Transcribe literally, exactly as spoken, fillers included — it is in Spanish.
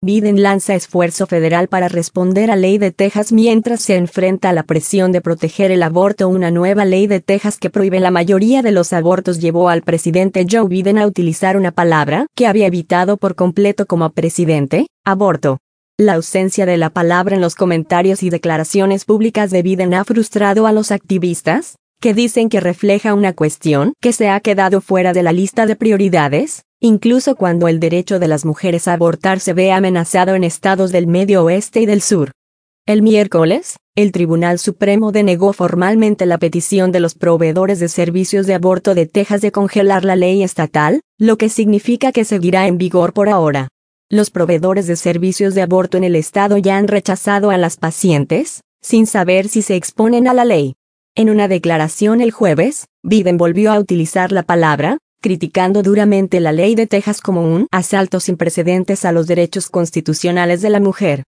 Biden lanza esfuerzo federal para responder a ley de Texas mientras se enfrenta a la presión de proteger el aborto. Una nueva ley de Texas que prohíbe la mayoría de los abortos llevó al presidente Joe Biden a utilizar una palabra que había evitado por completo como presidente: aborto. La ausencia de la palabra en los comentarios y declaraciones públicas de Biden ha frustrado a los activistas, que dicen que refleja una cuestión que se ha quedado fuera de la lista de prioridades, incluso cuando el derecho de las mujeres a abortar se ve amenazado en estados del Medio Oeste y del Sur. El miércoles, el Tribunal Supremo denegó formalmente la petición de los proveedores de servicios de aborto de Texas de congelar la ley estatal, lo que significa que seguirá en vigor por ahora. Los proveedores de servicios de aborto en el estado ya han rechazado a las pacientes, sin saber si se exponen a la ley. En una declaración el jueves, Biden volvió a utilizar la palabra, criticando duramente la ley de Texas como un asalto sin precedentes a los derechos constitucionales de la mujer.